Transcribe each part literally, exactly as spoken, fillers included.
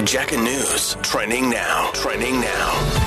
Jacka News. Trending now. Trending now.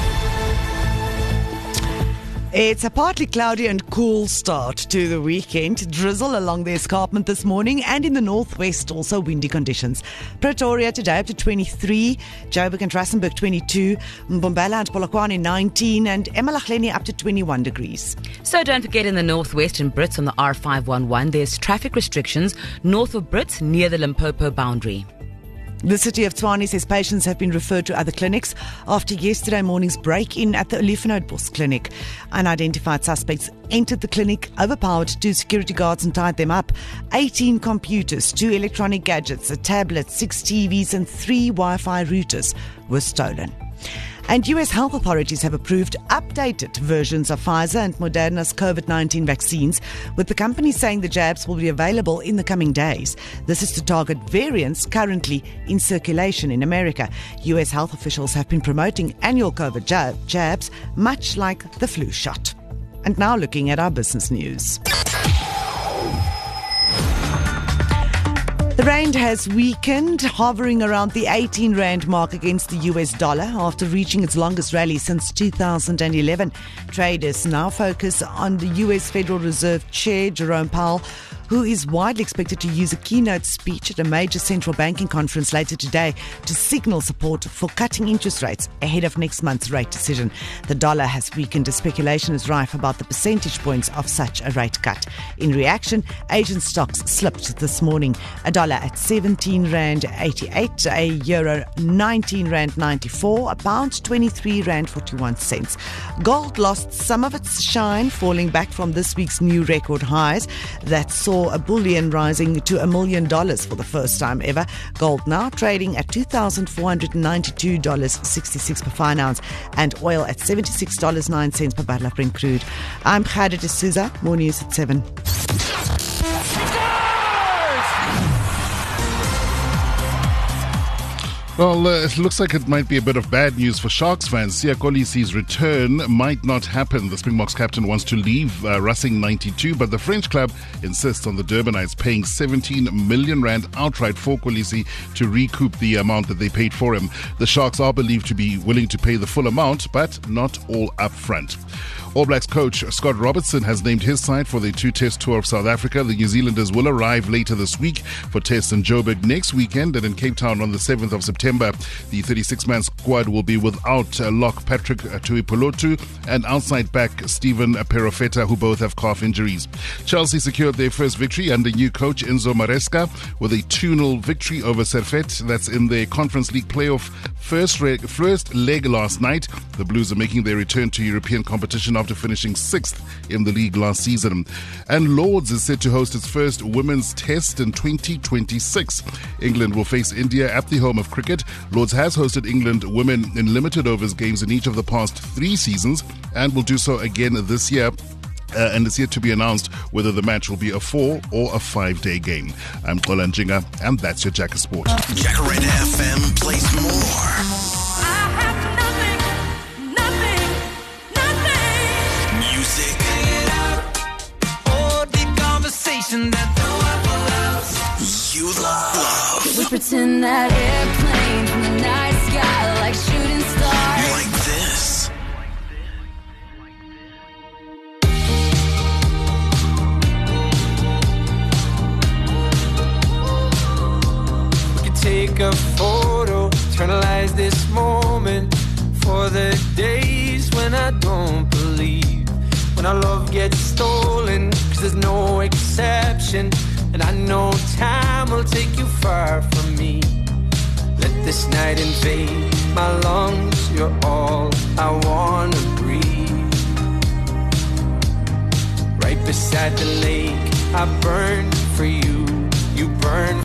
It's a partly cloudy and cool start to the weekend. Drizzle along the escarpment this morning, and in the northwest also windy conditions. Pretoria today up to twenty-three, Joburg and Rustenburg twenty-two, Mbombela and Polokwane nineteen, and Emalakhleni up to twenty-one degrees. So don't forget, in the northwestern Brits on the R five one one, there's traffic restrictions north of Brits near the Limpopo boundary. The city of Tshwane says patients have been referred to other clinics after yesterday morning's break-in at the Olifanhoutbos clinic. Unidentified suspects entered the clinic, overpowered two security guards and tied them up. eighteen computers, two electronic gadgets, a tablet, six T Vs and three Wi-Fi routers were stolen. And U S health authorities have approved updated versions of Pfizer and Moderna's COVID nineteen vaccines, with the companies saying the jabs will be available in the coming days. This is to target variants currently in circulation in America. U S health officials have been promoting annual COVID jab- jabs, much like the flu shot. And now looking at our business news. The rand has weakened, hovering around the eighteen rand mark against the U S dollar after reaching its longest rally since two thousand eleven. Traders now focus on the U S Federal Reserve Chair, Jerome Powell, who is widely expected to use a keynote speech at a major central banking conference later today to signal support for cutting interest rates ahead of next month's rate decision. The dollar has weakened as speculation is rife about the percentage points of such a rate cut. In reaction, Asian stocks slipped this morning. A dollar at seventeen rand eighty-eight, a euro nineteen rand ninety-four, a pound twenty-three rand forty-one cents. Gold lost some of its shine, falling back from this week's new record highs that saw a bullion rising to a million dollars for the first time ever. Gold now trading at two thousand four hundred ninety-two dollars and sixty-six cents per fine ounce, and oil at seventy-six dollars and nine cents per barrel of Brent crude. I'm Khadija D'Souza. More news at seven. Well, uh, it looks like it might be a bit of bad news for Sharks fans. Siya Kolisi's return might not happen. The Springboks captain wants to leave uh, Racing ninety-two, but the French club insists on the Durbanites paying seventeen million rand outright for Kolisi to recoup the amount that they paid for him. The Sharks are believed to be willing to pay the full amount, but not all up front. All Blacks coach Scott Robertson has named his side for the two-test tour of South Africa. The New Zealanders will arrive later this week for tests in Joburg next weekend, and in Cape Town on the seventh of September. The thirty-six man squad will be without uh, lock Patrick Tuipolotu and outside back Stephen Perofeta, who both have calf injuries. Chelsea secured their first victory under new coach Enzo Maresca with a two nil victory over Servette. That's in their Conference League playoff first, re- first leg last night. The Blues are making their return to European competition after finishing sixth in the league last season. And Lords is set to host its first women's test in twenty twenty-six. England will face India at the home of cricket. Lords has hosted England women in limited overs games in each of the past three seasons and will do so again this year. Uh, and it's yet to be announced whether the match will be a four or a five-day game. I'm Qola Njinga, and that's your Jacka Sport. Jacaranda F M plays more. You love. We pretend that airplane from the night sky like shooting stars. Like this. We could take a photo, eternalize this moment for the days when I don't believe, when our love gets stolen, cause there's no exception. And I know time will take you far from me. Let this night invade my lungs. You're all I wanna breathe. Right beside the lake, I burn for you. You burn